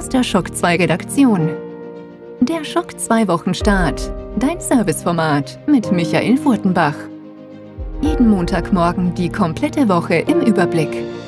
aus der Schock 2 Redaktion. Der Schock 2 Wochenstart, dein Serviceformat mit Michael Furtenbach. Jeden Montagmorgen die komplette Woche im Überblick.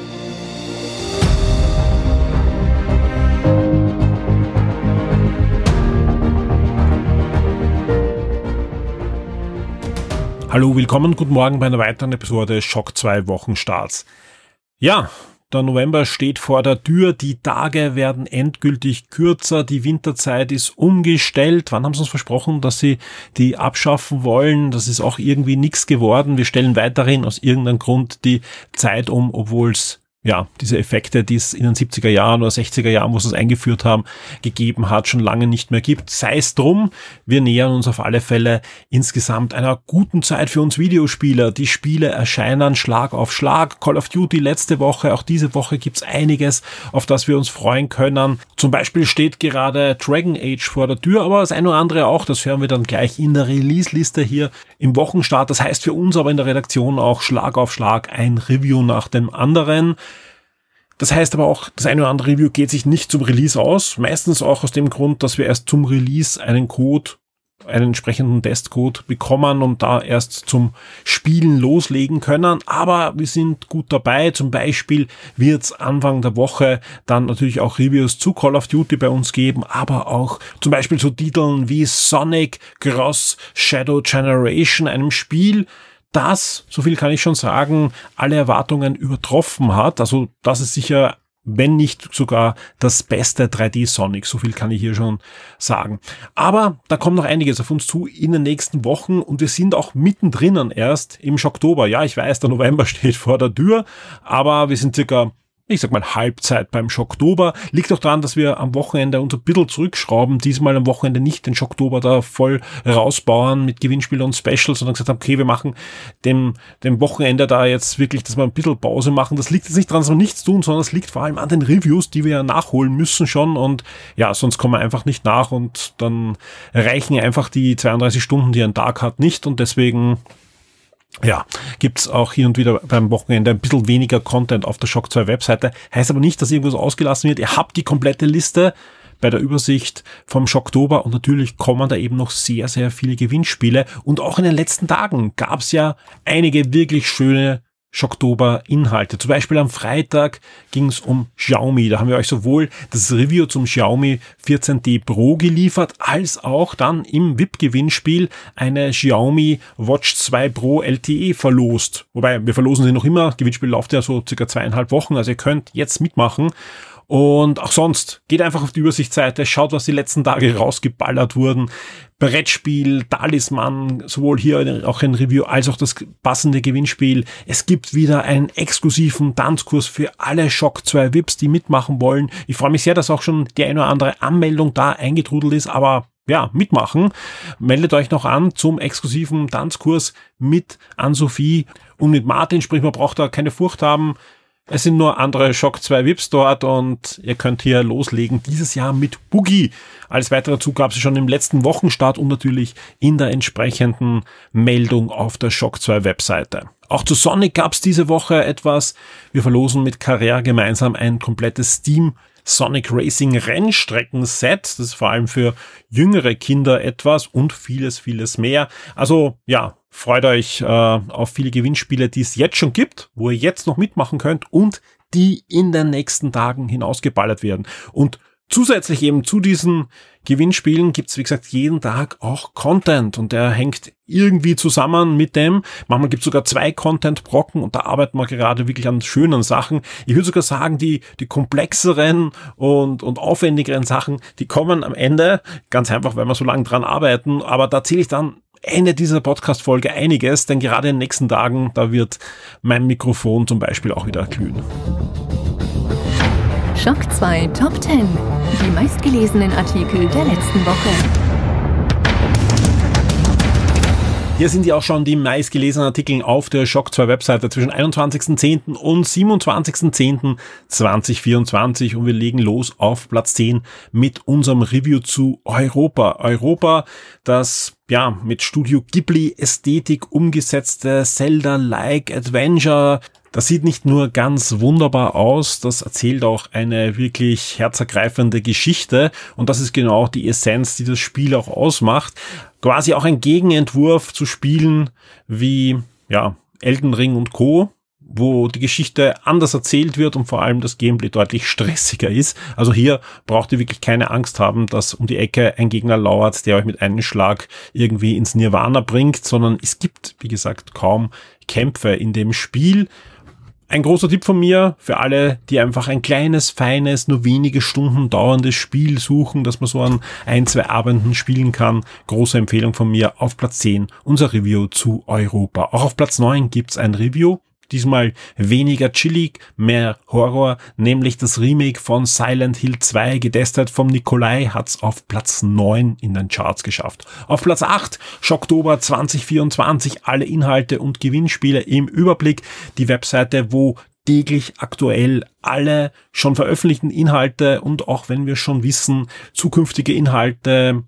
Hallo, willkommen, guten Morgen bei einer weiteren Episode Schock 2 Wochenstarts. Ja, der November steht vor der Tür, die Tage werden endgültig kürzer, die Winterzeit ist umgestellt. Wann haben sie uns versprochen, dass sie die abschaffen wollen? Das ist auch irgendwie nichts geworden. Wir stellen weiterhin aus irgendeinem Grund die Zeit um, obwohl es diese Effekte, die es in den 70er Jahren oder 60er Jahren, wo sie es eingeführt haben, gegeben hat, schon lange nicht mehr gibt. Sei es drum, wir nähern uns auf alle Fälle insgesamt einer guten Zeit für uns Videospieler. Die Spiele erscheinen Schlag auf Schlag. Call of Duty letzte Woche, auch diese Woche gibt's einiges, auf das wir uns freuen können. Zum Beispiel steht gerade Dragon Age vor der Tür, aber das eine oder andere auch, das hören wir dann gleich in der Release-Liste hier im Wochenstart. Das heißt für uns aber in der Redaktion auch Schlag auf Schlag ein Review nach dem anderen. Das heißt aber auch, das eine oder andere Review geht sich nicht zum Release aus. Meistens auch aus dem Grund, dass wir erst zum Release einen entsprechenden Testcode bekommen und da erst zum Spielen loslegen können. Aber wir sind gut dabei. Zum Beispiel wird es Anfang der Woche dann natürlich auch Reviews zu Call of Duty bei uns geben, aber auch zum Beispiel zu Titeln wie Sonic Cross Shadow Generation, einem Spiel, das, so viel kann ich schon sagen, alle Erwartungen übertroffen hat. Also das ist sicher, wenn nicht sogar das beste 3D-Sonic. So viel kann ich hier schon sagen. Aber da kommt noch einiges auf uns zu in den nächsten Wochen und wir sind auch mittendrin erst im Oktober. Ja, ich weiß, der November steht vor der Tür, aber wir sind circa, ich sag mal, Halbzeit beim Schocktober. Liegt auch daran, dass wir am Wochenende uns ein bisschen zurückschrauben. Diesmal am Wochenende nicht den Schocktober da voll rausbauen mit Gewinnspiel und Specials, sondern gesagt haben, okay, wir machen dem Wochenende da jetzt wirklich, dass wir ein bisschen Pause machen. Das liegt jetzt nicht daran, dass wir nichts tun, sondern es liegt vor allem an den Reviews, die wir ja nachholen müssen schon und ja, sonst kommen wir einfach nicht nach und dann reichen einfach die 32 Stunden, die ein Tag hat, nicht und deswegen gibt's auch hin und wieder beim Wochenende ein bisschen weniger Content auf der Schock 2 Webseite. Heißt aber nicht, dass irgendwas ausgelassen wird. Ihr habt die komplette Liste bei der Übersicht vom Schocktober und natürlich kommen da eben noch sehr, sehr viele Gewinnspiele. Und auch in den letzten Tagen gab's ja einige wirklich schöne Schocktober-Inhalte. Zum Beispiel am Freitag ging es um Xiaomi. Da haben wir euch sowohl das Review zum Xiaomi 14T Pro geliefert, als auch dann im VIP-Gewinnspiel eine Xiaomi Watch 2 Pro LTE verlost. Wobei, wir verlosen sie noch immer. Das Gewinnspiel läuft ja so circa 2,5 Wochen, also ihr könnt jetzt mitmachen. Und auch sonst, geht einfach auf die Übersichtsseite, schaut, was die letzten Tage rausgeballert wurden. Brettspiel, Talisman, sowohl hier auch ein Review als auch das passende Gewinnspiel. Es gibt wieder einen exklusiven Tanzkurs für alle Schock 2 VIPs, die mitmachen wollen. Ich freue mich sehr, dass auch schon die eine oder andere Anmeldung da eingetrudelt ist, aber ja, mitmachen. Meldet euch noch an zum exklusiven Tanzkurs mit Ann-Sophie und mit Martin, sprich man braucht da keine Furcht haben. Es sind nur andere Schock 2 VIPs dort und ihr könnt hier loslegen dieses Jahr mit Boogie. Als weiterer Zug gab es schon im letzten Wochenstart und natürlich in der entsprechenden Meldung auf der Schock 2 Webseite. Auch zu Sonic gab es diese Woche etwas. Wir verlosen mit Carrera gemeinsam ein komplettes Steam Sonic Racing Rennstrecken-Set. Das ist vor allem für jüngere Kinder etwas und vieles, vieles mehr. Also ja, freut euch auf viele Gewinnspiele, die es jetzt schon gibt, wo ihr jetzt noch mitmachen könnt und die in den nächsten Tagen hinausgeballert werden. Und zusätzlich eben zu diesen Gewinnspielen gibt's, wie gesagt, jeden Tag auch Content und der hängt irgendwie zusammen mit dem. Manchmal gibt's sogar 2 Content-Brocken und da arbeiten wir gerade wirklich an schönen Sachen. Ich würde sogar sagen, die komplexeren und aufwendigeren Sachen, die kommen am Ende, ganz einfach, weil wir so lange dran arbeiten, aber da zähle ich dann Ende dieser Podcast-Folge einiges, denn gerade in den nächsten Tagen, da wird mein Mikrofon zum Beispiel auch wieder glühen. Schock 2 Top 10. Die meistgelesenen Artikel der letzten Woche. Hier sind ja auch schon die meistgelesenen Artikel auf der Schock 2 Webseite zwischen 21.10. und 27.10.2024 und wir legen los auf Platz 10 mit unserem Review zu Europa. Europa, das mit Studio Ghibli Ästhetik umgesetzte Zelda-like Adventure Das sieht nicht nur ganz wunderbar aus, das erzählt auch eine wirklich herzergreifende Geschichte und das ist genau die Essenz, die das Spiel auch ausmacht. Quasi auch ein Gegenentwurf zu Spielen wie Elden Ring und Co., wo die Geschichte anders erzählt wird und vor allem das Gameplay deutlich stressiger ist. Also hier braucht ihr wirklich keine Angst haben, dass um die Ecke ein Gegner lauert, der euch mit einem Schlag irgendwie ins Nirvana bringt, sondern es gibt, wie gesagt, kaum Kämpfe in dem Spiel. Ein großer Tipp von mir für alle, die einfach ein kleines, feines, nur wenige Stunden dauerndes Spiel suchen, das man so an 1-2 Abenden spielen kann. Große Empfehlung von mir. Auf Platz 10 unser Review zu Europa. Auch auf Platz 9 gibt's ein Review. Diesmal weniger chillig, mehr Horror, nämlich das Remake von Silent Hill 2, getestet vom Nikolai, hat's auf Platz 9 in den Charts geschafft. Auf Platz 8, Schocktober 2024, alle Inhalte und Gewinnspiele im Überblick, die Webseite, wo täglich aktuell alle schon veröffentlichten Inhalte und auch wenn wir schon wissen, zukünftige Inhalte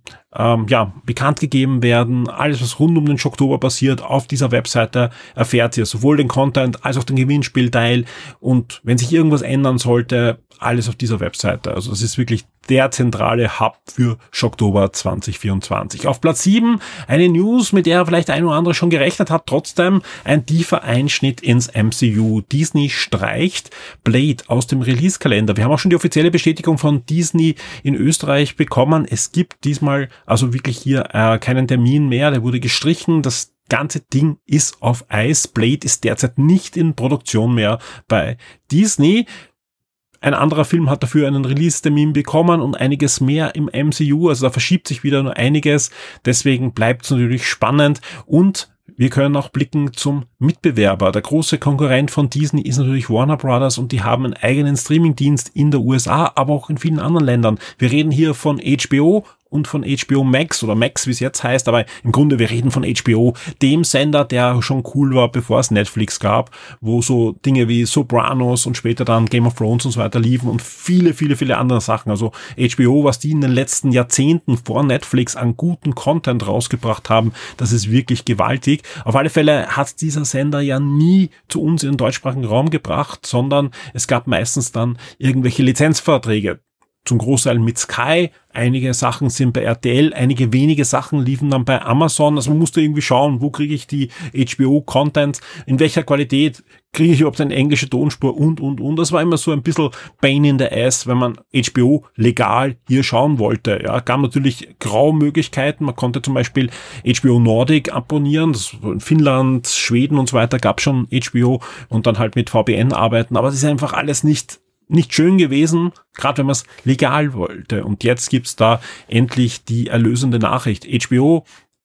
bekannt gegeben werden. Alles, was rund um den Schocktober passiert, auf dieser Webseite erfährt ihr sowohl den Content als auch den Gewinnspielteil und wenn sich irgendwas ändern sollte, alles auf dieser Webseite. Also es ist wirklich der zentrale Hub für Schocktober 2024. Auf Platz 7 eine News, mit der vielleicht ein oder andere schon gerechnet hat, trotzdem ein tiefer Einschnitt ins MCU. Disney streicht Blade aus dem Release-Kalender. Wir haben auch schon die offizielle Bestätigung von Disney in Österreich bekommen. Es gibt diesmal also wirklich hier keinen Termin mehr, der wurde gestrichen. Das ganze Ding ist auf Eis. Blade ist derzeit nicht in Produktion mehr bei Disney. Ein anderer Film hat dafür einen Release-Termin bekommen und einiges mehr im MCU, also da verschiebt sich wieder nur einiges, deswegen bleibt es natürlich spannend und wir können auch blicken zum Mitbewerber. Der große Konkurrent von Disney ist natürlich Warner Brothers und die haben einen eigenen Streamingdienst in der USA, aber auch in vielen anderen Ländern. Wir reden hier von HBO und von HBO Max oder Max, wie es jetzt heißt, aber im Grunde, wir reden von HBO, dem Sender, der schon cool war, bevor es Netflix gab, wo so Dinge wie Sopranos und später dann Game of Thrones und so weiter liefen und viele, viele, viele andere Sachen. Also HBO, was die in den letzten Jahrzehnten vor Netflix an guten Content rausgebracht haben, das ist wirklich gewaltig. Auf alle Fälle hat dieser Sender ja nie zu uns in den deutschsprachigen Raum gebracht, sondern es gab meistens dann irgendwelche Lizenzverträge. Zum Großteil mit Sky, einige Sachen sind bei RTL, einige wenige Sachen liefen dann bei Amazon, also man musste irgendwie schauen, wo kriege ich die HBO-Content, in welcher Qualität kriege ich überhaupt eine englische Tonspur und. Das war immer so ein bisschen Pain in the Ass, wenn man HBO legal hier schauen wollte. Ja, gab natürlich Graumöglichkeiten, man konnte zum Beispiel HBO Nordic abonnieren, das in Finnland, Schweden und so weiter gab schon HBO und dann halt mit VPN arbeiten, aber es ist einfach alles nicht schön gewesen, gerade wenn man es legal wollte. Und jetzt gibt's da endlich die erlösende Nachricht. HBO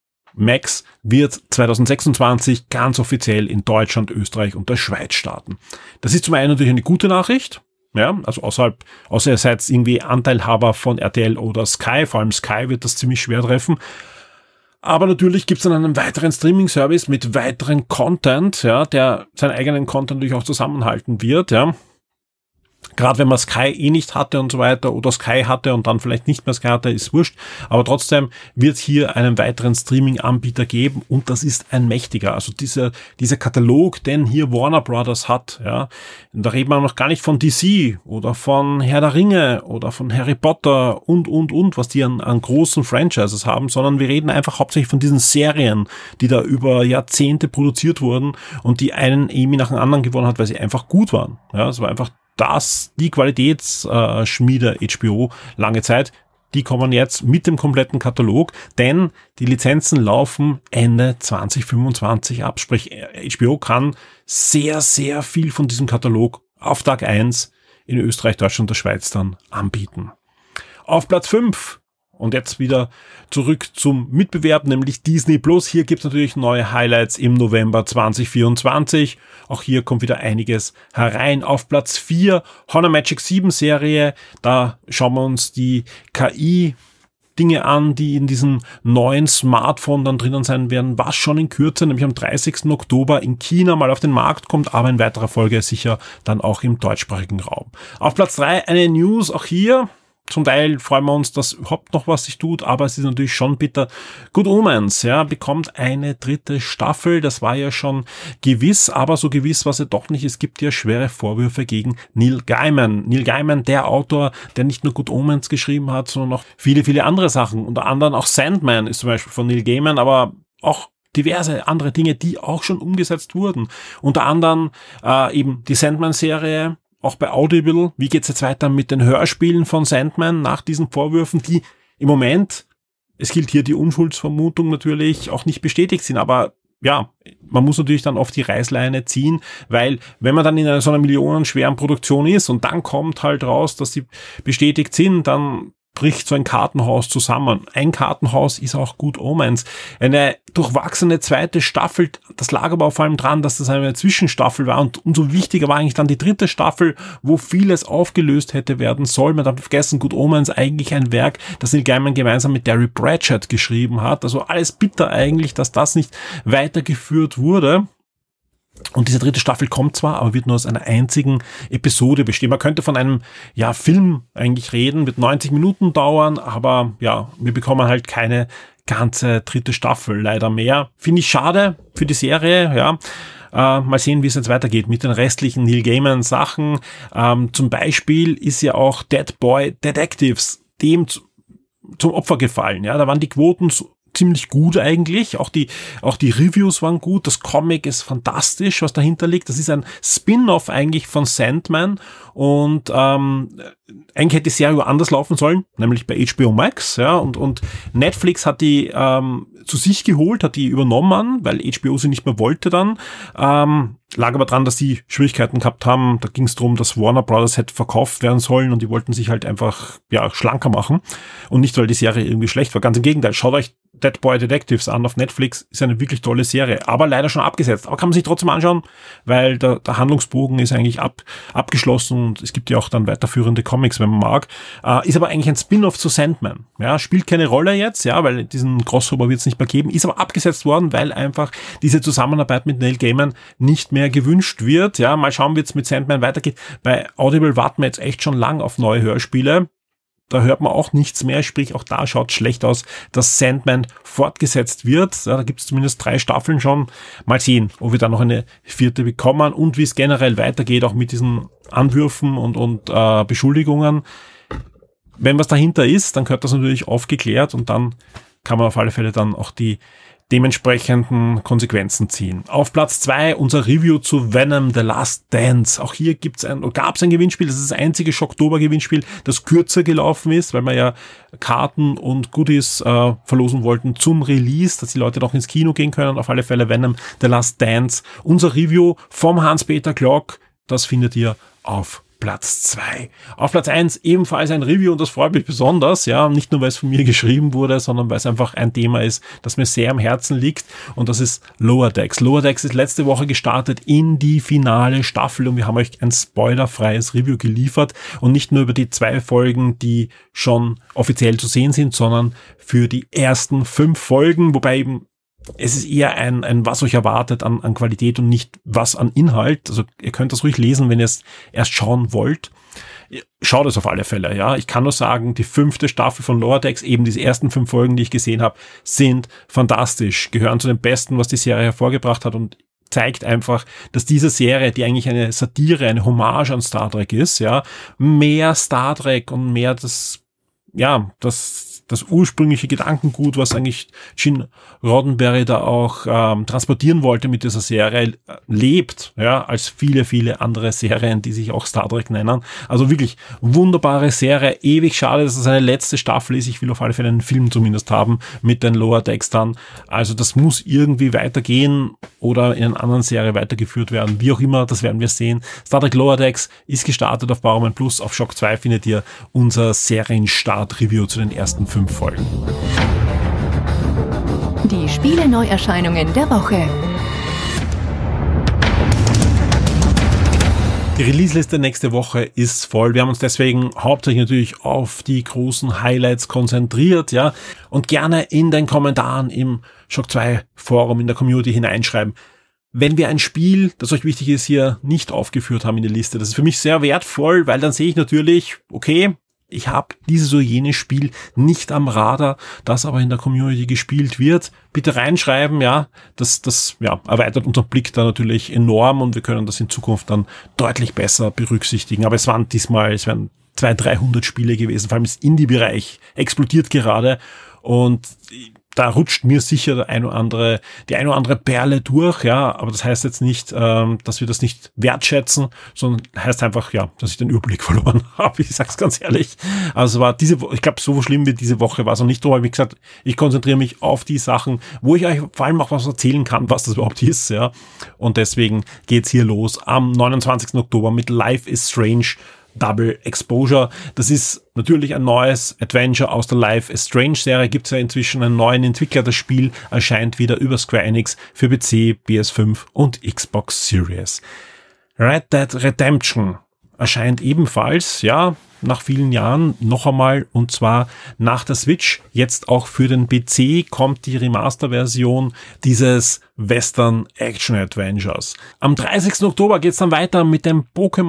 Max wird 2026 ganz offiziell in Deutschland, Österreich und der Schweiz starten. Das ist zum einen natürlich eine gute Nachricht, ja, also außer ihr seid irgendwie Anteilhaber von RTL oder Sky, vor allem Sky wird das ziemlich schwer treffen. Aber natürlich gibt's dann einen weiteren Streaming-Service mit weiteren Content, ja, der seinen eigenen Content natürlich auch zusammenhalten wird, ja. Gerade wenn man Sky nicht hatte und so weiter oder Sky hatte und dann vielleicht nicht mehr Sky hatte, ist wurscht. Aber trotzdem wird hier einen weiteren Streaming-Anbieter geben und das ist ein mächtiger. Also dieser Katalog, den hier Warner Brothers hat, ja, da reden wir noch gar nicht von DC oder von Herr der Ringe oder von Harry Potter und, was die an großen Franchises haben, sondern wir reden einfach hauptsächlich von diesen Serien, die da über Jahrzehnte produziert wurden und die einen Emmy nach dem anderen gewonnen hat, weil sie einfach gut waren. Ja, es war einfach die Qualitätsschmiede HBO lange Zeit, die kommen jetzt mit dem kompletten Katalog, denn die Lizenzen laufen Ende 2025 ab. Sprich, HBO kann sehr, sehr viel von diesem Katalog auf Tag 1 in Österreich, Deutschland und der Schweiz dann anbieten. Auf Platz 5 und jetzt wieder zurück zum Mitbewerb, nämlich Disney Plus. Hier gibt's natürlich neue Highlights im November 2024. Auch hier kommt wieder einiges herein. Auf Platz 4 Honor Magic 7 Serie. Da schauen wir uns die KI-Dinge an, die in diesem neuen Smartphone dann drinnen sein werden, was schon in Kürze, nämlich am 30. Oktober in China mal auf den Markt kommt, aber in weiterer Folge sicher dann auch im deutschsprachigen Raum. Auf Platz 3 eine News, auch hier Zum Teil freuen wir uns, dass überhaupt noch was sich tut, aber es ist natürlich schon bitter. Good Omens, ja, bekommt eine 3. Staffel. Das war ja schon gewiss, aber so gewiss war es ja doch nicht. Es gibt ja schwere Vorwürfe gegen Neil Gaiman. Neil Gaiman, der Autor, der nicht nur Good Omens geschrieben hat, sondern auch viele, viele andere Sachen. Unter anderem auch Sandman ist zum Beispiel von Neil Gaiman, aber auch diverse andere Dinge, die auch schon umgesetzt wurden. Unter anderem eben die Sandman-Serie, auch bei Audible. Wie geht's jetzt weiter mit den Hörspielen von Sandman nach diesen Vorwürfen, die im Moment, es gilt hier die Unschuldsvermutung natürlich, auch nicht bestätigt sind, aber ja, man muss natürlich dann auf die Reißleine ziehen, weil wenn man dann in einer so einer millionenschweren Produktion ist und dann kommt halt raus, dass sie bestätigt sind, dann bricht so ein Kartenhaus zusammen. Ein Kartenhaus ist auch Good Omens. Eine durchwachsene 2. Staffel, das lag aber vor allem dran, dass das eine Zwischenstaffel war und umso wichtiger war eigentlich dann die 3. Staffel, wo vieles aufgelöst hätte werden sollen. Man darf vergessen, Good Omens eigentlich ein Werk, das Neil Gaiman gemeinsam mit Terry Pratchett geschrieben hat. Also alles bitter eigentlich, dass das nicht weitergeführt wurde. Und diese 3. Staffel kommt zwar, aber wird nur aus einer einzigen Episode bestehen. Man könnte von einem Film eigentlich reden, wird 90 Minuten dauern, aber ja, wir bekommen halt keine ganze 3. Staffel, leider mehr. Finde ich schade für die Serie, ja. Mal sehen, wie es jetzt weitergeht mit den restlichen Neil Gaiman Sachen. Zum Beispiel ist ja auch Dead Boy Detectives dem zum Opfer gefallen, ja. Da waren die Quoten ziemlich gut eigentlich. Auch die Reviews waren gut. Das Comic ist fantastisch, was dahinter liegt. Das ist ein Spin-off eigentlich von Sandman und eigentlich hätte die Serie anders laufen sollen, nämlich bei HBO Max, ja, und Netflix hat die zu sich geholt, hat die übernommen, weil HBO sie nicht mehr wollte dann. Lag aber dran, dass die Schwierigkeiten gehabt haben. Da ging es darum, dass Warner Brothers hätte verkauft werden sollen und die wollten sich halt einfach schlanker machen und nicht, weil die Serie irgendwie schlecht war. Ganz im Gegenteil, schaut euch Dead Boy Detectives an auf Netflix, ist eine wirklich tolle Serie, aber leider schon abgesetzt. Aber kann man sich trotzdem anschauen, weil der Handlungsbogen ist eigentlich abgeschlossen und es gibt ja auch dann weiterführende Comics, wenn man mag. Ist aber eigentlich ein Spin-off zu Sandman. Ja, spielt keine Rolle jetzt, ja, weil diesen Crossover wird es nicht mehr geben, ist aber abgesetzt worden, weil einfach diese Zusammenarbeit mit Neil Gaiman nicht mehr gewünscht wird. Ja, mal schauen, wie es mit Sandman weitergeht. Bei Audible warten wir jetzt echt schon lang auf neue Hörspiele. Da hört man auch nichts mehr, sprich auch da schaut schlecht aus, dass Sandman fortgesetzt wird. Ja, da gibt es zumindest 3 Staffeln schon. Mal sehen, ob wir da noch eine 4. bekommen und wie es generell weitergeht, auch mit diesen Anwürfen und Beschuldigungen. Wenn was dahinter ist, dann gehört das natürlich aufgeklärt und dann kann man auf alle Fälle dann auch die dementsprechenden Konsequenzen ziehen. Auf Platz 2 unser Review zu Venom The Last Dance. Auch hier gab es ein Gewinnspiel. Das ist das einzige Schocktober-Gewinnspiel, das kürzer gelaufen ist, weil wir ja Karten und Goodies verlosen wollten zum Release, dass die Leute noch ins Kino gehen können. Auf alle Fälle Venom The Last Dance. Unser Review vom Hans-Peter Glock, das findet ihr auf Platz 2. Auf Platz 1 ebenfalls ein Review und das freut mich besonders, ja, nicht nur weil es von mir geschrieben wurde, sondern weil es einfach ein Thema ist, das mir sehr am Herzen liegt und das ist Lower Decks. Lower Decks ist letzte Woche gestartet in die finale Staffel und wir haben euch ein spoilerfreies Review geliefert und nicht nur über die 2 Folgen, die schon offiziell zu sehen sind, sondern für die ersten 5 Folgen, wobei eben es ist eher ein was euch erwartet an Qualität und nicht was an Inhalt. Also ihr könnt das ruhig lesen, wenn ihr es erst schauen wollt. Schaut es auf alle Fälle, ja. Ich kann nur sagen, die 5. Staffel von Lower Decks, eben diese ersten 5 Folgen, die ich gesehen habe, sind fantastisch, gehören zu den besten, was die Serie hervorgebracht hat und zeigt einfach, dass diese Serie, die eigentlich eine Satire, eine Hommage an Star Trek ist, ja, mehr Star Trek und mehr das ursprüngliche Gedankengut, was eigentlich Gene Roddenberry da auch transportieren wollte mit dieser Serie, lebt, ja, als viele, viele andere Serien, die sich auch Star Trek nennen. Also wirklich wunderbare Serie, ewig schade, dass es eine letzte Staffel ist. Ich will auf alle Fälle einen Film zumindest haben mit den Lower Decks dann. Also das muss irgendwie weitergehen oder in einer anderen Serie weitergeführt werden. Wie auch immer, das werden wir sehen. Star Trek Lower Decks ist gestartet auf Paramount Plus. Auf Shock 2 findet ihr unser Serienstart-Review zu den ersten 5 Folgen. Die Spiele-Neuerscheinungen der Woche. Die Release-Liste nächste Woche ist voll. Wir haben uns deswegen hauptsächlich natürlich auf die großen Highlights konzentriert, ja, und gerne in den Kommentaren im Shock 2 Forum in der Community hineinschreiben. Wenn wir ein Spiel, das euch wichtig ist, hier nicht aufgeführt haben in der Liste, das ist für mich sehr wertvoll, weil dann sehe ich natürlich, okay, ich habe dieses oder jenes Spiel nicht am Radar, das aber in der Community gespielt wird. Bitte reinschreiben, ja, das erweitert unseren Blick da natürlich enorm und wir können das in Zukunft dann deutlich besser berücksichtigen. Aber es wären 200-300 Spiele gewesen, vor allem das Indie-Bereich explodiert gerade und da rutscht mir sicher die eine oder andere Perle durch, ja, aber das heißt jetzt nicht, dass wir das nicht wertschätzen, sondern heißt einfach, ja, dass ich den Überblick verloren habe. Ich sag's ganz ehrlich. Also war ich glaube, so schlimm wie diese Woche war es noch nicht, aber wie gesagt, ich konzentriere mich auf die Sachen, wo ich euch vor allem auch was erzählen kann, was das überhaupt ist, ja. Und deswegen geht's hier los am 29. Oktober mit Life is Strange Double Exposure. Das ist natürlich ein neues Adventure aus der Life is Strange Serie. Gibt es ja inzwischen einen neuen Entwickler. Das Spiel erscheint wieder über Square Enix für PC, PS5 und Xbox Series. Red Dead Redemption erscheint ebenfalls, ja, nach vielen Jahren noch einmal, und zwar nach der Switch. Jetzt auch für den PC kommt die Remaster-Version dieses Western Action Adventures. Am 30. Oktober geht's dann weiter mit dem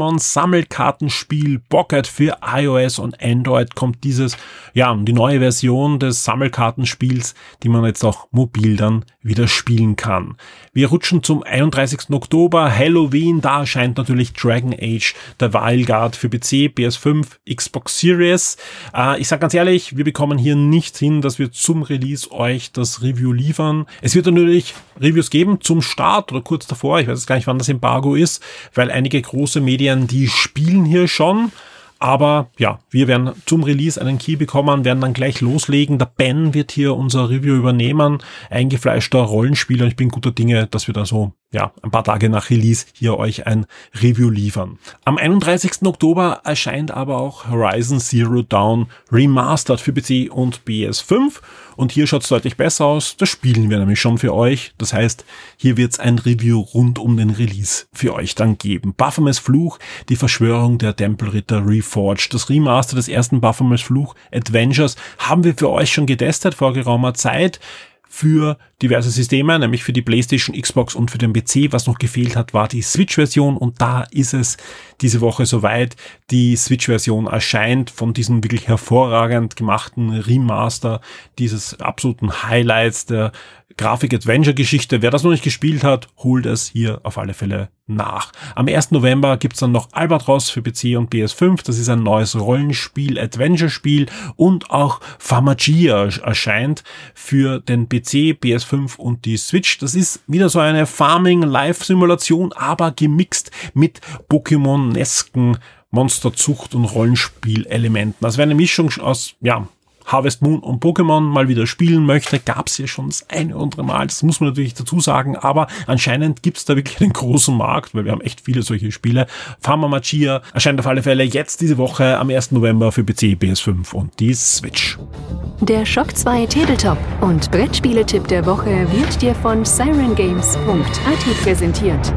Pokémon-Sammelkartenspiel Pocket für iOS und Android. Kommt die neue Version des Sammelkartenspiels, die man jetzt auch mobil dann wieder spielen kann. Wir rutschen zum 31. Oktober, Halloween. Da erscheint natürlich Dragon Age The Wild Guard für PC, PS5, Xbox Series. Ich sage ganz ehrlich, wir bekommen hier nicht hin, dass wir zum Release euch das Review liefern. Es wird natürlich Reviews geben zum Start oder kurz davor. Ich weiß jetzt gar nicht, wann das Embargo ist, weil einige große Medien, die spielen hier schon. Aber ja, wir werden zum Release einen Key bekommen, werden dann gleich loslegen. Der Ben wird hier unser Review übernehmen. Eingefleischter Rollenspieler. Ich bin guter Dinge, dass wir da so, ja, ein paar Tage nach Release hier euch ein Review liefern. Am 31. Oktober erscheint aber auch Horizon Zero Dawn Remastered für PC und PS5. Und hier schaut es deutlich besser aus. Das spielen wir nämlich schon für euch. Das heißt, hier wird es ein Review rund um den Release für euch dann geben. Baphomets Fluch, die Verschwörung der Tempelritter Reforged. Das Remaster des ersten Baphomets Fluch Adventures haben wir für euch schon getestet vor geraumer Zeit. Für diverse Systeme, nämlich für die PlayStation, Xbox und für den PC. Was noch gefehlt hat, war die Switch-Version und da ist es diese Woche soweit. Die Switch-Version erscheint von diesem wirklich hervorragend gemachten Remaster, dieses absoluten Highlights der Grafik-Adventure-Geschichte. Wer das noch nicht gespielt hat, holt es hier auf alle Fälle nach. Am 1. November gibt's dann noch Albatros für PC und PS5. Das ist ein neues Rollenspiel, Adventure-Spiel, und auch Pharmacia erscheint für den PC, PS5 und die Switch. Das ist wieder so eine Farming-Live-Simulation, aber gemixt mit Pokémon-esken Monsterzucht- und Rollenspielelementen. Also eine Mischung aus, ja, Harvest Moon und Pokémon mal wieder spielen möchte, gab's ja schon das eine oder andere Mal. Das muss man natürlich dazu sagen, aber anscheinend gibt's da wirklich einen großen Markt, weil wir haben echt viele solche Spiele. Pharmacia erscheint auf alle Fälle jetzt diese Woche am 1. November für PC, PS5 und die Switch. Der Shock 2 Tabletop und Brettspieletipp der Woche wird dir von sirengames.at präsentiert.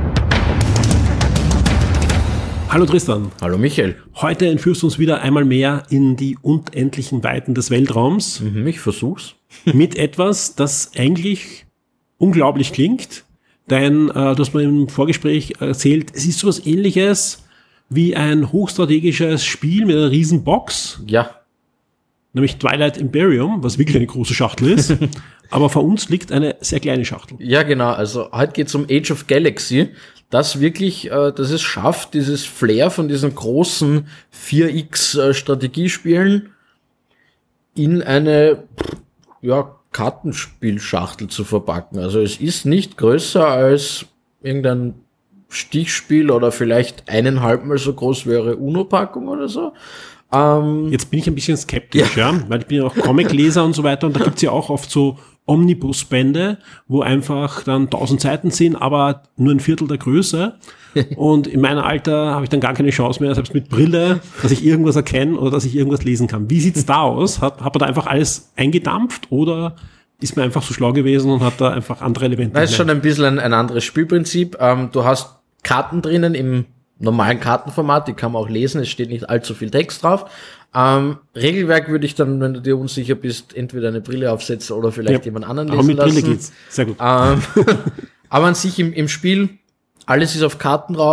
Hallo Tristan. Hallo Michael. Heute entführst du uns wieder einmal mehr in die unendlichen Weiten des Weltraums. Ich versuch's. Mit etwas, das eigentlich unglaublich klingt. Denn du hast mir im Vorgespräch erzählt, es ist sowas Ähnliches wie ein hochstrategisches Spiel mit einer riesen Box. Ja. Nämlich Twilight Imperium, was wirklich eine große Schachtel ist. Aber vor uns liegt eine sehr kleine Schachtel. Ja, genau. Also heute geht's um Age of Galaxy. Das wirklich, dass es schafft, dieses Flair von diesen großen 4X Strategiespielen in eine, ja, Kartenspielschachtel zu verpacken. Also es ist nicht größer als irgendein Stichspiel oder vielleicht 1,5 Mal so groß wie eure Uno-Packung oder so. Jetzt bin ich ein bisschen skeptisch, ja, weil ich bin ja auch Comicleser und so weiter und da gibt's ja auch oft so Omnibusbände, wo einfach dann 1000 Seiten sind, aber nur ein Viertel der Größe. Und in meinem Alter habe ich dann gar keine Chance mehr, selbst mit Brille, dass ich irgendwas erkenne oder dass ich irgendwas lesen kann. Wie sieht's da aus? Hat man da einfach alles eingedampft oder ist man einfach so schlau gewesen und hat da einfach andere Elemente? Das ist schon ein bisschen ein anderes Spielprinzip. Du hast Karten drinnen im normalen Kartenformat, die kann man auch lesen, es steht nicht allzu viel Text drauf. Regelwerk würde ich dann, wenn du dir unsicher bist, entweder eine Brille aufsetzen oder vielleicht jemand anderen lesen lassen. Aber mit Brille geht's. Sehr gut. Aber an sich im Spiel, alles ist auf Karten drauf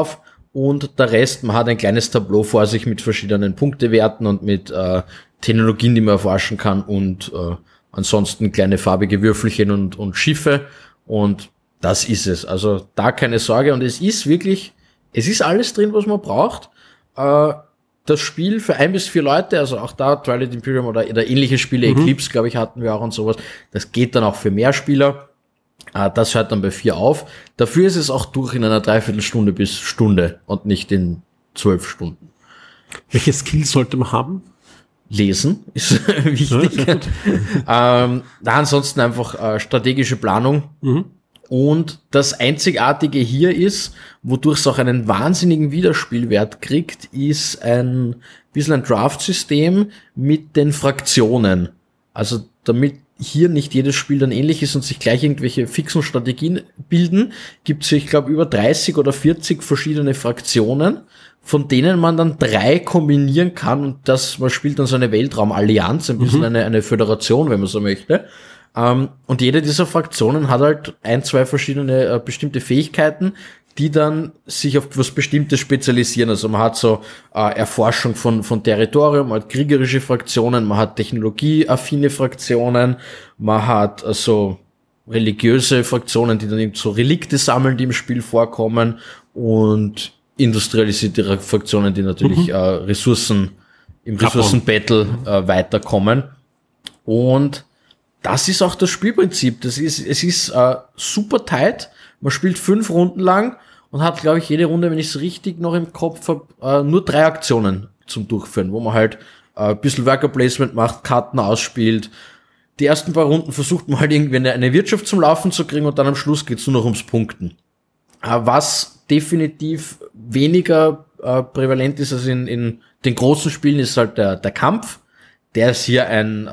und der Rest, man hat ein kleines Tableau vor sich mit verschiedenen Punktewerten und mit Technologien, die man erforschen kann und ansonsten kleine farbige Würfelchen und Schiffe und das ist es. Also da keine Sorge und es ist alles drin, was man braucht. Das Spiel für 1 bis 4 Leute, also auch da Twilight Imperium oder ähnliche Spiele, Eclipse, glaube ich, hatten wir auch und sowas. Das geht dann auch für mehr Spieler. Das hört dann bei 4 auf. Dafür ist es auch durch in einer Dreiviertelstunde bis Stunde und nicht in 12 Stunden. Welche Skills sollte man haben? Lesen ist wichtig. Ansonsten einfach strategische Planung. Und das Einzigartige hier ist, wodurch es auch einen wahnsinnigen Wiederspielwert kriegt, ist ein bisschen ein Draft-System mit den Fraktionen. Also damit hier nicht jedes Spiel dann ähnlich ist und sich gleich irgendwelche fixen Strategien bilden, gibt es, ich glaube, über 30 oder 40 verschiedene Fraktionen, von denen man dann 3 kombinieren kann und man spielt dann so eine Weltraumallianz, ein bisschen eine Föderation, wenn man so möchte. Und jede dieser Fraktionen hat halt 1, 2 verschiedene bestimmte Fähigkeiten, die dann sich auf was Bestimmtes spezialisieren. Also man hat so Erforschung von Territorium, man hat kriegerische Fraktionen, man hat technologieaffine Fraktionen, man hat also religiöse Fraktionen, die dann eben so Relikte sammeln, die im Spiel vorkommen und industrialisierte Fraktionen, die natürlich Ressourcenbattle weiterkommen. Und das ist auch das Spielprinzip. Es ist super tight. Man spielt 5 Runden lang und hat, glaube ich, jede Runde, wenn ich es richtig noch im Kopf habe, nur 3 Aktionen zum Durchführen, wo man halt ein bisschen Worker Placement macht, Karten ausspielt. Die ersten paar Runden versucht man halt irgendwie eine Wirtschaft zum Laufen zu kriegen und dann am Schluss geht's nur noch ums Punkten. Was definitiv weniger prävalent ist als in den großen Spielen, ist halt der Kampf. Der ist hier ein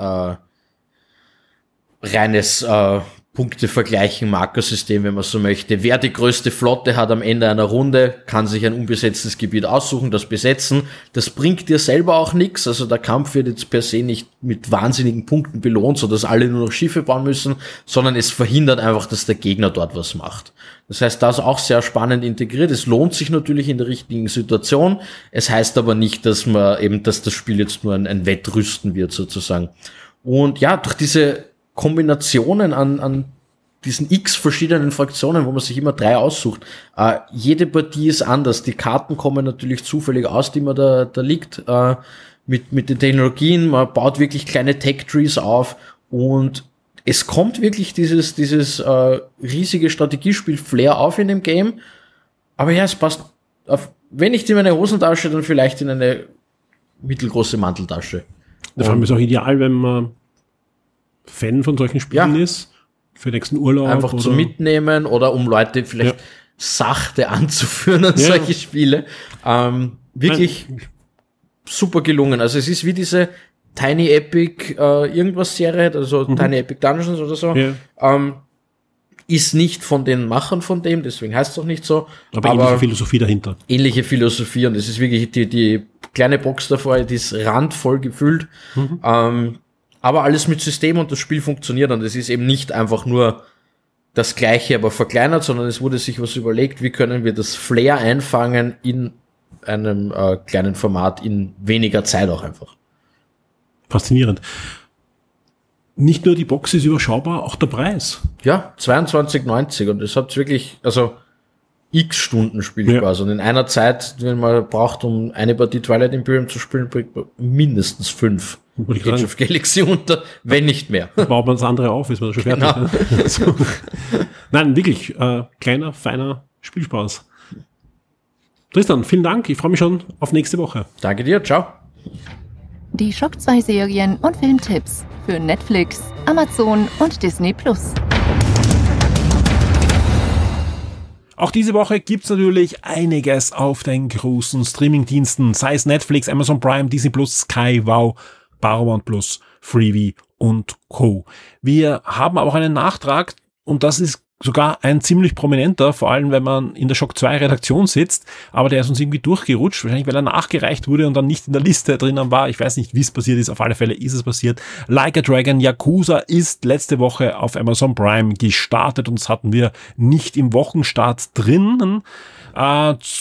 reines Punkte-Vergleichen, Markersystem, wenn man so möchte. Wer die größte Flotte hat am Ende einer Runde, kann sich ein unbesetztes Gebiet aussuchen, das besetzen. Das bringt dir selber auch nichts. Also der Kampf wird jetzt per se nicht mit wahnsinnigen Punkten belohnt, sodass alle nur noch Schiffe bauen müssen, sondern es verhindert einfach, dass der Gegner dort was macht. Das heißt, das ist auch sehr spannend integriert. Es lohnt sich natürlich in der richtigen Situation. Es heißt aber nicht, dass das Spiel jetzt nur ein Wettrüsten wird sozusagen. Und ja, durch diese Kombinationen an diesen x verschiedenen Fraktionen, wo man sich immer 3 aussucht. Jede Partie ist anders. Die Karten kommen natürlich zufällig aus, die man da liegt. Mit den Technologien, man baut wirklich kleine Tech-Trees auf und es kommt wirklich dieses riesige Strategiespiel-Flair auf in dem Game. Aber ja, es passt wenn nicht in meine Hosentasche, dann vielleicht in eine mittelgroße Manteltasche. Vor allem ist auch ideal, wenn man Fan von solchen Spielen ist, für den nächsten Urlaub. Einfach zum Mitnehmen oder um Leute vielleicht sachte anzuführen an solche Spiele. Wirklich super gelungen. Also es ist wie diese Tiny Epic irgendwas Serie, also Tiny Epic Dungeons oder so. Ja. Ist nicht von den Machern von dem, deswegen heißt es auch nicht so. Aber ähnliche Philosophie dahinter. Ähnliche Philosophie und es ist wirklich die kleine Box davor, die ist randvoll gefüllt. Aber alles mit System und das Spiel funktioniert und es ist eben nicht einfach nur das Gleiche, aber verkleinert, sondern es wurde sich was überlegt, wie können wir das Flair einfangen in einem kleinen Format in weniger Zeit auch einfach. Faszinierend. Nicht nur die Box ist überschaubar, auch der Preis. Ja, 22,90 und es hat wirklich, also x Stunden Spielspaß und in einer Zeit, wenn man braucht, um eine Partie Twilight Imperium zu spielen, bringt man mindestens 5 Age of Galaxy unter, wenn nicht mehr. Baut man das andere auf, ist man schon fertig. Genau. So. Nein, wirklich, kleiner, feiner Spielspaß. Tristan, vielen Dank, ich freue mich schon auf nächste Woche. Danke dir, ciao. Die Shock 2 Serien und Filmtipps für Netflix, Amazon und Disney+. Auch diese Woche gibt's natürlich einiges auf den großen Streamingdiensten, sei es Netflix, Amazon Prime, Disney+, Sky, Wow, Paramount+, Freevee und Co. Wir haben aber auch einen Nachtrag und das ist sogar ein ziemlich prominenter, vor allem wenn man in der Shock 2 Redaktion sitzt, aber der ist uns irgendwie durchgerutscht, wahrscheinlich weil er nachgereicht wurde und dann nicht in der Liste drinnen war. Ich weiß nicht, wie es passiert ist, auf alle Fälle ist es passiert. Like a Dragon Yakuza ist letzte Woche auf Amazon Prime gestartet und das hatten wir nicht im Wochenstart drinnen.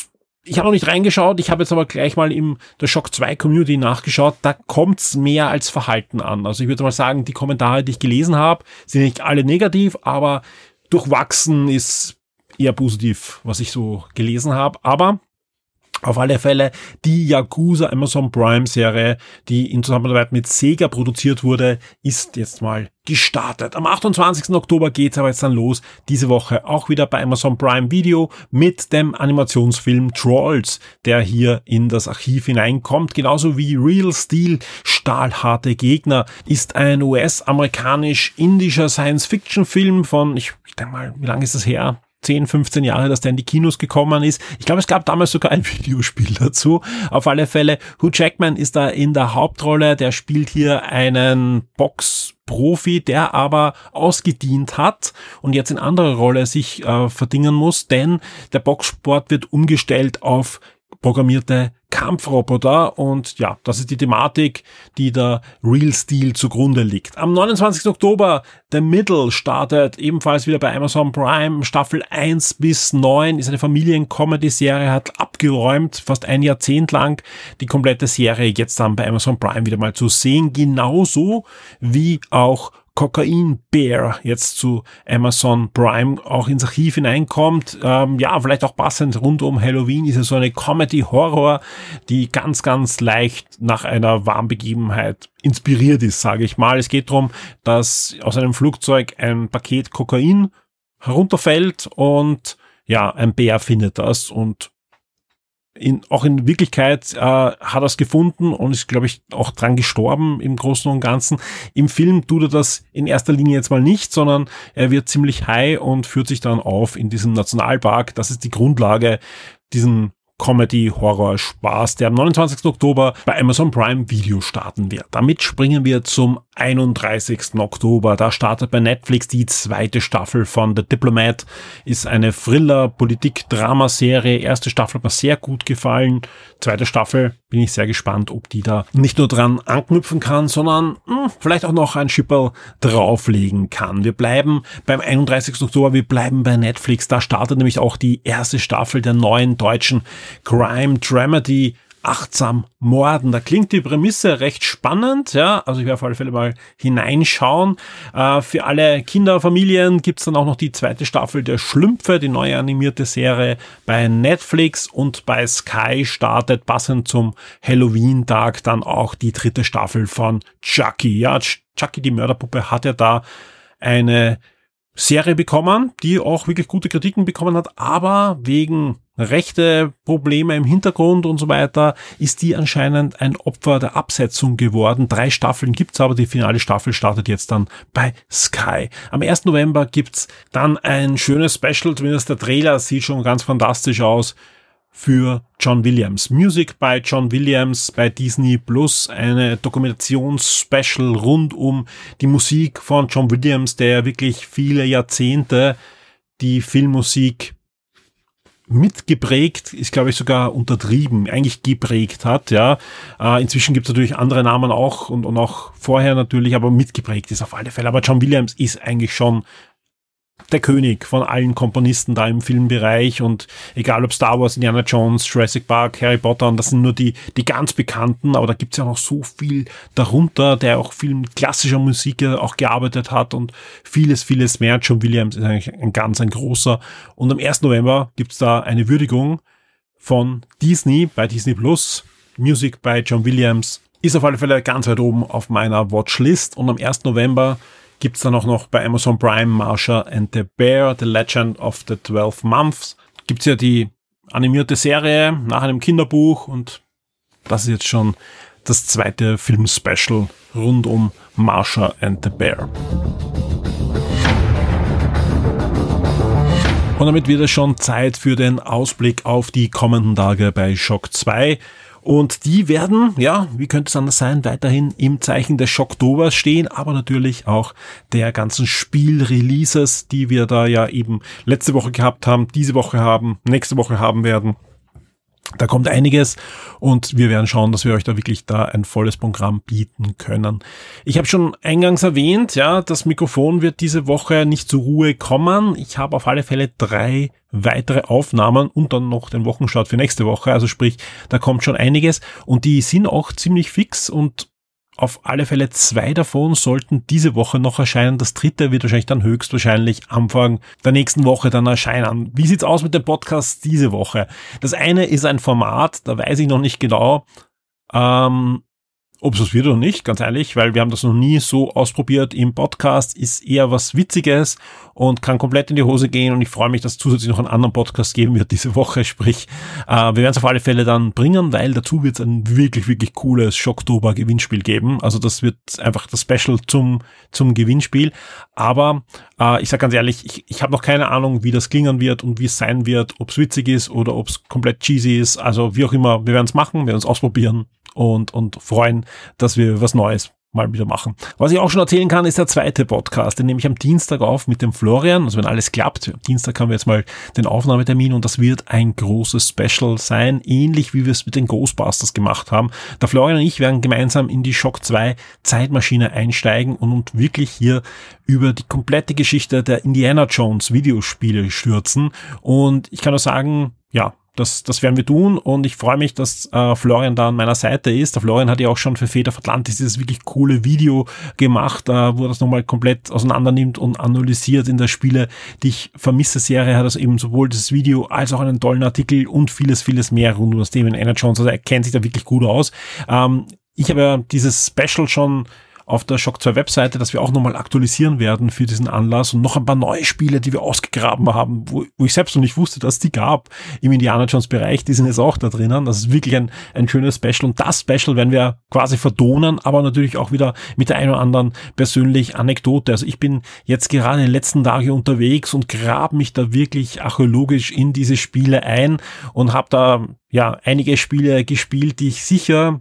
Ich habe noch nicht reingeschaut, ich habe jetzt aber gleich mal in der Shock 2 Community nachgeschaut, da kommt's mehr als Verhalten an. Also ich würde mal sagen, die Kommentare, die ich gelesen habe, sind nicht alle negativ, aber durchwachsen ist eher positiv, was ich so gelesen habe. Aber auf alle Fälle die Yakuza Amazon Prime Serie, die in Zusammenarbeit mit Sega produziert wurde, ist jetzt mal gestartet. Am 28. Oktober geht's aber jetzt dann los. Diese Woche auch wieder bei Amazon Prime Video mit dem Animationsfilm Trolls, der hier in das Archiv hineinkommt. Genauso wie Real Steel, stahlharte Gegner, ist ein US-amerikanisch-indischer Science-Fiction-Film von, ich denke mal, wie lange ist das her? 10, 15 Jahre, dass der in die Kinos gekommen ist. Ich glaube, es gab damals sogar ein Videospiel dazu. Auf alle Fälle, Hugh Jackman ist da in der Hauptrolle. Der spielt hier einen Boxprofi, der aber ausgedient hat und jetzt in anderer Rolle sich verdingen muss, denn der Boxsport wird umgestellt auf programmierte Kampfroboter und ja, das ist die Thematik, die der Real Steel zugrunde liegt. Am 29. Oktober The Middle startet ebenfalls wieder bei Amazon Prime. Staffel 1 bis 9 ist eine Familien-Comedy-Serie, hat abgeräumt, fast ein Jahrzehnt lang die komplette Serie jetzt dann bei Amazon Prime wieder mal zu sehen. Genauso wie auch Cocaine Bear jetzt zu Amazon Prime auch ins Archiv hineinkommt. Ja, vielleicht auch passend rund um Halloween ist es so eine Comedy-Horror, die ganz, ganz leicht nach einer Warnbegebenheit inspiriert ist, sage ich mal. Es geht darum, dass aus einem Flugzeug ein Paket Kokain herunterfällt und ja, ein Bär findet das und auch in Wirklichkeit hat er es gefunden und ist, glaube ich, auch dran gestorben im Großen und Ganzen. Im Film tut er das in erster Linie jetzt mal nicht, sondern er wird ziemlich high und führt sich dann auf in diesem Nationalpark. Das ist die Grundlage, diesen Comedy-Horror-Spaß, der am 29. Oktober bei Amazon Prime Video starten wird. Damit springen wir zum 31. Oktober. Da startet bei Netflix die zweite Staffel von The Diplomat. Ist eine Thriller-Politik-Drama-Serie. Erste Staffel hat mir sehr gut gefallen. Zweite Staffel bin ich sehr gespannt, ob die da nicht nur dran anknüpfen kann, sondern vielleicht auch noch ein Schipperl drauflegen kann. Wir bleiben beim 31. Oktober, wir bleiben bei Netflix. Da startet nämlich auch die erste Staffel der neuen deutschen Crime-Dramedy Achtsam Morden. Da klingt die Prämisse recht spannend, ja, also ich werde auf alle Fälle mal hineinschauen. Für alle Kinderfamilien gibt's dann auch noch die zweite Staffel der Schlümpfe, die neue animierte Serie bei Netflix, und bei Sky startet passend zum Halloween-Tag dann auch die dritte Staffel von Chucky. Ja, Chucky, die Mörderpuppe, hat ja da eine Serie bekommen, die auch wirklich gute Kritiken bekommen hat, aber wegen rechte Probleme im Hintergrund und so weiter ist die anscheinend ein Opfer der Absetzung geworden. 3 Staffeln gibt's, aber die finale Staffel startet jetzt dann bei Sky. Am 1. November gibt's dann ein schönes Special, zumindest der Trailer sieht schon ganz fantastisch aus, für John Williams. Music bei John Williams bei Disney Plus, eine Dokumentations-Special rund um die Musik von John Williams, der wirklich viele Jahrzehnte die Filmmusik mitgeprägt, ist glaube ich sogar untertrieben, eigentlich geprägt hat, ja. Inzwischen gibt es natürlich andere Namen auch und auch vorher natürlich, aber mitgeprägt ist auf alle Fälle. Aber John Williams ist eigentlich schon der König von allen Komponisten da im Filmbereich, und egal ob Star Wars, Indiana Jones, Jurassic Park, Harry Potter, und das sind nur die ganz bekannten, aber da gibt's ja noch so viel darunter, der auch viel mit klassischer Musik auch gearbeitet hat und vieles mehr. John Williams ist eigentlich ein großer, und am 1. November gibt's da eine Würdigung von Disney bei Disney Plus. Music bei John Williams ist auf alle Fälle ganz weit oben auf meiner Watchlist, und am 1. November gibt's dann auch noch bei Amazon Prime Marsha and the Bear, The Legend of the 12 Months. Gibt's ja die animierte Serie nach einem Kinderbuch, und das ist jetzt schon das zweite Film-Special rund um Marsha and the Bear. Und damit wird es schon Zeit für den Ausblick auf die kommenden Tage bei Shock 2. Und die werden, ja, wie könnte es anders sein, weiterhin im Zeichen des Schocktobers stehen, aber natürlich auch der ganzen Spielreleases, die wir da ja eben letzte Woche gehabt haben, diese Woche haben, nächste Woche haben werden. Da kommt einiges und wir werden schauen, dass wir euch da wirklich ein volles Programm bieten können. Ich habe schon eingangs erwähnt, ja, das Mikrofon wird diese Woche nicht zur Ruhe kommen. Ich habe auf alle Fälle 3 weitere Aufnahmen und dann noch den Wochenstart für nächste Woche. Also sprich, da kommt schon einiges und die sind auch ziemlich fix und auf alle Fälle 2 davon sollten diese Woche noch erscheinen. Das 3. wird wahrscheinlich dann höchstwahrscheinlich Anfang der nächsten Woche dann erscheinen. Wie sieht's aus mit dem Podcast diese Woche? Das eine ist ein Format, da weiß ich noch nicht genau, ob es was wird oder nicht, ganz ehrlich, weil wir haben das noch nie so ausprobiert. Im Podcast ist eher was Witziges und kann komplett in die Hose gehen und ich freue mich, dass es zusätzlich noch einen anderen Podcast geben wird diese Woche, sprich, wir werden es auf alle Fälle dann bringen, weil dazu wird es ein wirklich, wirklich cooles Schocktober-Gewinnspiel geben. Also das wird einfach das Special zum Gewinnspiel, aber ich sage ganz ehrlich, ich habe noch keine Ahnung, wie das klingen wird und wie es sein wird, ob es witzig ist oder ob es komplett cheesy ist, also wie auch immer, wir werden es machen, wir werden es ausprobieren und freuen, dass wir was Neues mal wieder machen. Was ich auch schon erzählen kann, ist der 2. Podcast. Den nehme ich am Dienstag auf mit dem Florian. Also wenn alles klappt, am Dienstag haben wir jetzt mal den Aufnahmetermin und das wird ein großes Special sein, ähnlich wie wir es mit den Ghostbusters gemacht haben. Der Florian und ich werden gemeinsam in die Shock 2 Zeitmaschine einsteigen und wirklich hier über die komplette Geschichte der Indiana Jones Videospiele stürzen. Und ich kann nur sagen, ja, das werden wir tun und ich freue mich, dass Florian da an meiner Seite ist. Der Florian hat ja auch schon für Fate of Atlantis dieses wirklich coole Video gemacht, wo er das nochmal komplett auseinander nimmt und analysiert in der Spiele, die ich vermisse Serie, hat er eben sowohl das Video als auch einen tollen Artikel und vieles, vieles mehr rund um das Thema Indiana Jones. Also er kennt sich da wirklich gut aus. Ich habe ja dieses Special schon auf der Shock 2 Webseite, dass wir auch nochmal aktualisieren werden für diesen Anlass und noch ein paar neue Spiele, die wir ausgegraben haben, wo ich selbst noch nicht wusste, dass die gab im Indiana Jones Bereich, die sind jetzt auch da drinnen. Das ist wirklich ein schönes Special und das Special werden wir quasi vertonen, aber natürlich auch wieder mit der einen oder anderen persönlichen Anekdote. Also ich bin jetzt gerade in den letzten Tagen unterwegs und grabe mich da wirklich archäologisch in diese Spiele ein und habe da ja einige Spiele gespielt, die ich sicher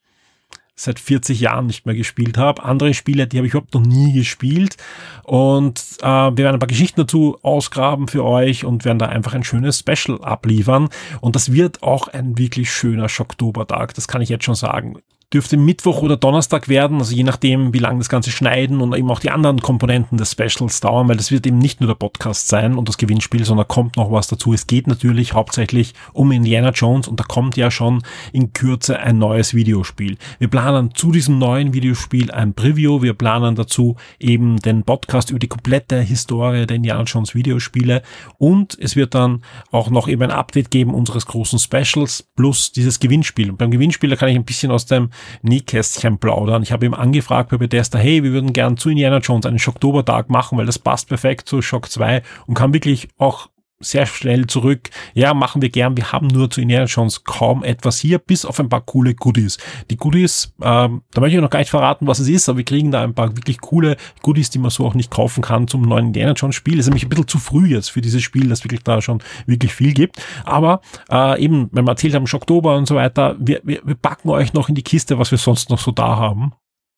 seit 40 Jahren nicht mehr gespielt habe. Andere Spiele, die habe ich überhaupt noch nie gespielt. Und wir werden ein paar Geschichten dazu ausgraben für euch und werden da einfach ein schönes Special abliefern. Und das wird auch ein wirklich schöner Schocktobertag, das kann ich jetzt schon sagen. Dürfte Mittwoch oder Donnerstag werden, also je nachdem, wie lange das Ganze schneiden und eben auch die anderen Komponenten des Specials dauern, weil das wird eben nicht nur der Podcast sein und das Gewinnspiel, sondern kommt noch was dazu. Es geht natürlich hauptsächlich um Indiana Jones und da kommt ja schon in Kürze ein neues Videospiel. Wir planen zu diesem neuen Videospiel ein Preview, wir planen dazu eben den Podcast über die komplette Historie der Indiana Jones Videospiele und es wird dann auch noch eben ein Update geben unseres großen Specials plus dieses Gewinnspiel. Und beim Gewinnspiel, da kann ich ein bisschen aus dem Nähkästchen plaudern. Ich habe ihm angefragt bei Bethesda, hey, wir würden gern zu Indiana Jones einen Schocktobertag machen, weil das passt perfekt zu Shock 2 und kam wirklich auch sehr schnell zurück. Ja, machen wir gern. Wir haben nur zu Indiana Jones kaum etwas hier, bis auf ein paar coole Goodies. Die Goodies, da möchte ich noch gar nicht verraten, was es ist, aber wir kriegen da ein paar wirklich coole Goodies, die man so auch nicht kaufen kann zum neuen Indiana Jones Spiel. Ist nämlich ein bisschen zu früh jetzt für dieses Spiel, das wirklich da schon wirklich viel gibt. Aber eben, wenn wir erzählt haben, Schocktober und so weiter, wir packen euch noch in die Kiste, was wir sonst noch so da haben.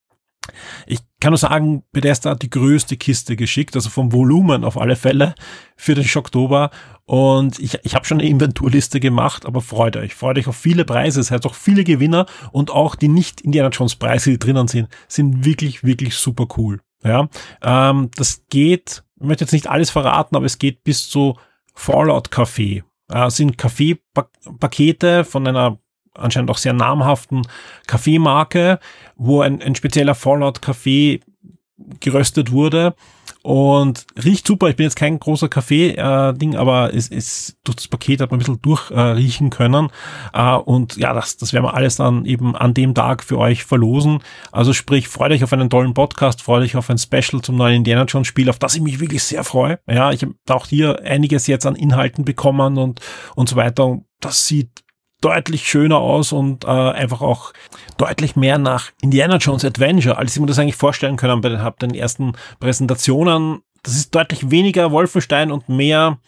Ich kann nur sagen, Bethesda hat die größte Kiste geschickt, also vom Volumen auf alle Fälle für den Schocktober und ich habe schon eine Inventurliste gemacht, aber freut euch auf viele Preise, es heißt auch viele Gewinner und auch die nicht Indiana Jones Preise, die drinnen sind wirklich, wirklich super cool. Ja, das geht, ich möchte jetzt nicht alles verraten, aber es geht bis zu Fallout Café. Sind Kaffeepakete von einer anscheinend auch sehr namhaften Kaffeemarke, wo ein spezieller Fallout-Kaffee geröstet wurde und riecht super. Ich bin jetzt kein großer Kaffee-Ding, aber es durch das Paket hat man ein bisschen durchriechen können und ja, das werden wir alles dann eben an dem Tag für euch verlosen. Also sprich, freut euch auf einen tollen Podcast, freut euch auf ein Special zum neuen Indiana Jones Spiel, auf das ich mich wirklich sehr freue. Ja, ich habe auch hier einiges jetzt an Inhalten bekommen und so weiter. Das sieht deutlich schöner aus und einfach auch deutlich mehr nach Indiana Jones Adventure, als ich mir das eigentlich vorstellen können bei den ersten Präsentationen. Das ist deutlich weniger Wolfenstein und mehr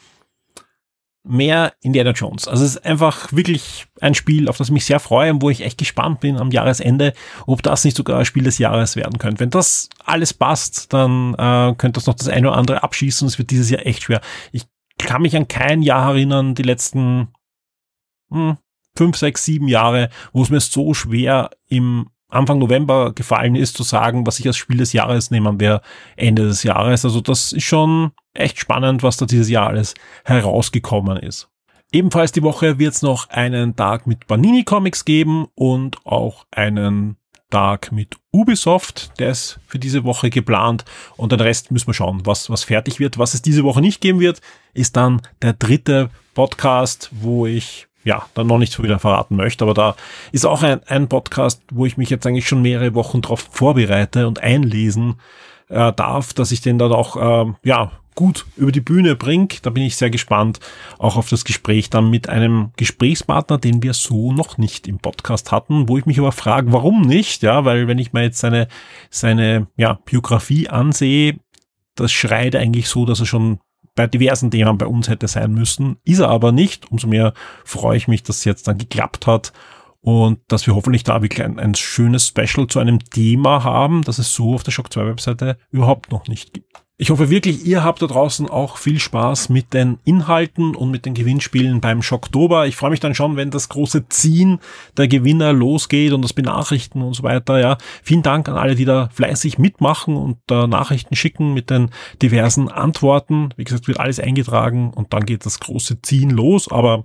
Indiana Jones. Also es ist einfach wirklich ein Spiel, auf das ich mich sehr freue und wo ich echt gespannt bin am Jahresende, ob das nicht sogar ein Spiel des Jahres werden könnte. Wenn das alles passt, dann könnte das noch das eine oder andere abschießen. Es wird dieses Jahr echt schwer. Ich kann mich an kein Jahr erinnern, die letzten 5, 6, 7 Jahre, wo es mir so schwer im Anfang November gefallen ist, zu sagen, was ich als Spiel des Jahres nehmen werde, Ende des Jahres. Also das ist schon echt spannend, was da dieses Jahr alles herausgekommen ist. Ebenfalls die Woche wird es noch einen Tag mit Panini Comics geben und auch einen Tag mit Ubisoft, der ist für diese Woche geplant, und den Rest müssen wir schauen, was fertig wird. Was es diese Woche nicht geben wird, ist dann der 3. Podcast, wo ich dann noch nicht so wieder verraten möchte, aber da ist auch ein Podcast, wo ich mich jetzt eigentlich schon mehrere Wochen drauf vorbereite und einlesen darf, dass ich den dann auch gut über die Bühne bringt. Da bin ich sehr gespannt, auch auf das Gespräch dann mit einem Gesprächspartner, den wir so noch nicht im Podcast hatten, wo ich mich aber frage, warum nicht? Ja, weil wenn ich mir jetzt seine Biografie ansehe, das schreit eigentlich so, dass er schon bei diversen Themen bei uns hätte sein müssen. Ist er aber nicht. Umso mehr freue ich mich, dass es jetzt dann geklappt hat und dass wir hoffentlich da wirklich ein schönes Special zu einem Thema haben, das es so auf der Shock 2 Webseite überhaupt noch nicht gibt. Ich hoffe wirklich, ihr habt da draußen auch viel Spaß mit den Inhalten und mit den Gewinnspielen beim Schocktober. Ich freue mich dann schon, wenn das große Ziehen der Gewinner losgeht und das Benachrichten und so weiter. Ja, vielen Dank an alle, die da fleißig mitmachen und Nachrichten schicken mit den diversen Antworten. Wie gesagt, wird alles eingetragen und dann geht das große Ziehen los, aber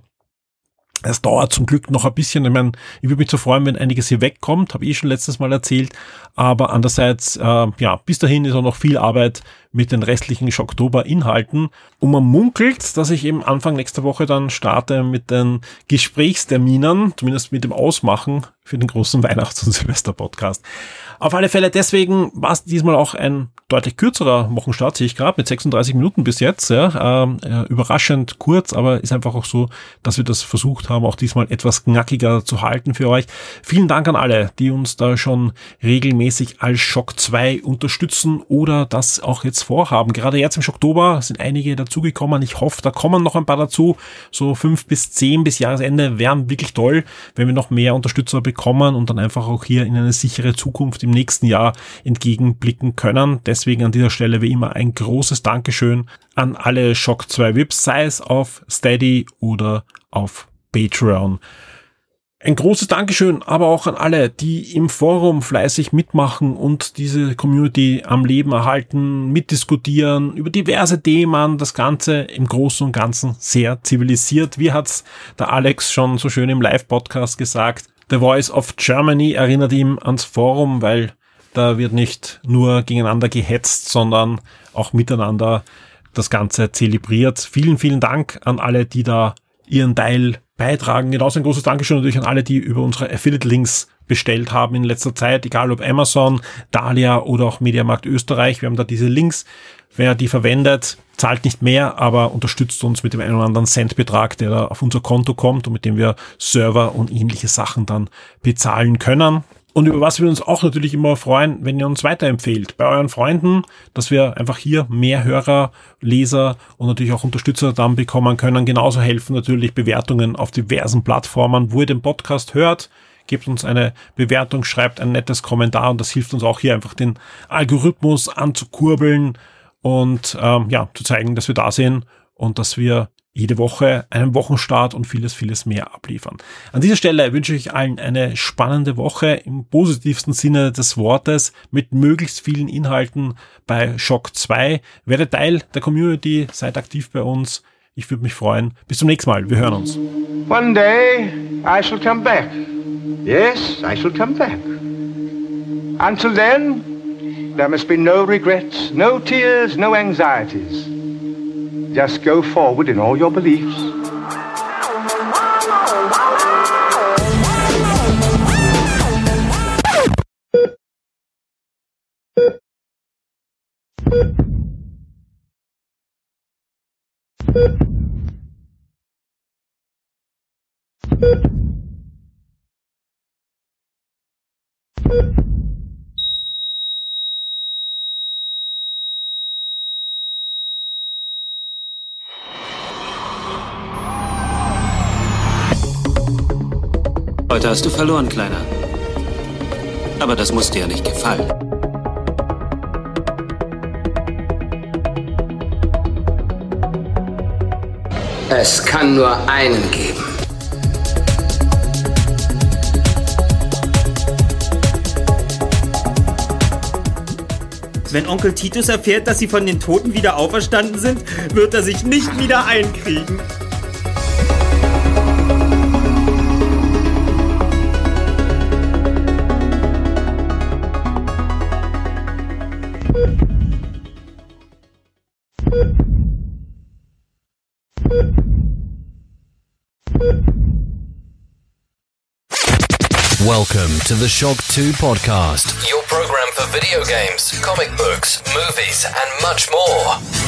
es dauert zum Glück noch ein bisschen. Ich meine, ich würde mich so freuen, wenn einiges hier wegkommt, habe ich schon letztes Mal erzählt. Aber andererseits, bis dahin ist auch noch viel Arbeit mit den restlichen Schocktober-Inhalten. Und man munkelt, dass ich eben Anfang nächster Woche dann starte mit den Gesprächsterminen, zumindest mit dem Ausmachen für den großen Weihnachts- und Silvester-Podcast. Auf alle Fälle, deswegen war es diesmal auch ein deutlich kürzerer Wochenstart, sehe ich gerade, mit 36 Minuten bis jetzt. Überraschend kurz, aber ist einfach auch so, dass wir das versucht haben, auch diesmal etwas knackiger zu halten für euch. Vielen Dank an alle, die uns da schon regelmäßig als Shock 2 unterstützen oder das auch jetzt vorhaben. Gerade jetzt im Schocktober sind einige dazugekommen. Ich hoffe, da kommen noch ein paar dazu. So 5 bis 10 bis Jahresende wären wirklich toll, wenn wir noch mehr Unterstützer bekommen und dann einfach auch hier in eine sichere Zukunft im nächsten Jahr entgegenblicken können. Deswegen an dieser Stelle wie immer ein großes Dankeschön an alle Shock 2 VIPs, sei es auf Steady oder auf Patreon. Ein großes Dankeschön aber auch an alle, die im Forum fleißig mitmachen und diese Community am Leben erhalten, mitdiskutieren über diverse Themen, das Ganze im Großen und Ganzen sehr zivilisiert. Wie hat's der Alex schon so schön im Live-Podcast gesagt? The Voice of Germany erinnert ihm ans Forum, weil da wird nicht nur gegeneinander gehetzt, sondern auch miteinander das Ganze zelebriert. Vielen, vielen Dank an alle, die da ihren Teil beitragen. Genauso ein großes Dankeschön natürlich an alle, die über unsere Affiliate-Links bestellt haben in letzter Zeit, egal ob Amazon, Thalia oder auch Mediamarkt Österreich. Wir haben da diese Links. Wer die verwendet, zahlt nicht mehr, aber unterstützt uns mit dem einen oder anderen Centbetrag, der da auf unser Konto kommt und mit dem wir Server und ähnliche Sachen dann bezahlen können. Und über was wir uns auch natürlich immer freuen, wenn ihr uns weiterempfehlt bei euren Freunden, dass wir einfach hier mehr Hörer, Leser und natürlich auch Unterstützer dann bekommen können. Genauso helfen natürlich Bewertungen auf diversen Plattformen, wo ihr den Podcast hört. Gebt uns eine Bewertung, schreibt ein nettes Kommentar und das hilft uns auch hier einfach den Algorithmus anzukurbeln und zu zeigen, dass wir da sind und dass wir jede Woche einen Wochenstart und vieles, vieles mehr abliefern. An dieser Stelle wünsche ich allen eine spannende Woche im positivsten Sinne des Wortes mit möglichst vielen Inhalten bei Shock 2. Werdet Teil der Community, seid aktiv bei uns. Ich würde mich freuen. Bis zum nächsten Mal. Wir hören uns. One day I shall come back. Yes, I shall come back. Until then, there must be no regrets, no tears, no anxieties. Just go forward in all your beliefs. Heute hast du verloren, Kleiner. Aber das muss dir ja nicht gefallen. Es kann nur einen geben. Wenn Onkel Titus erfährt, dass sie von den Toten wieder auferstanden sind, wird er sich nicht wieder einkriegen. Welcome to the Shock 2 podcast, your program for video games, comic books, movies, and much more.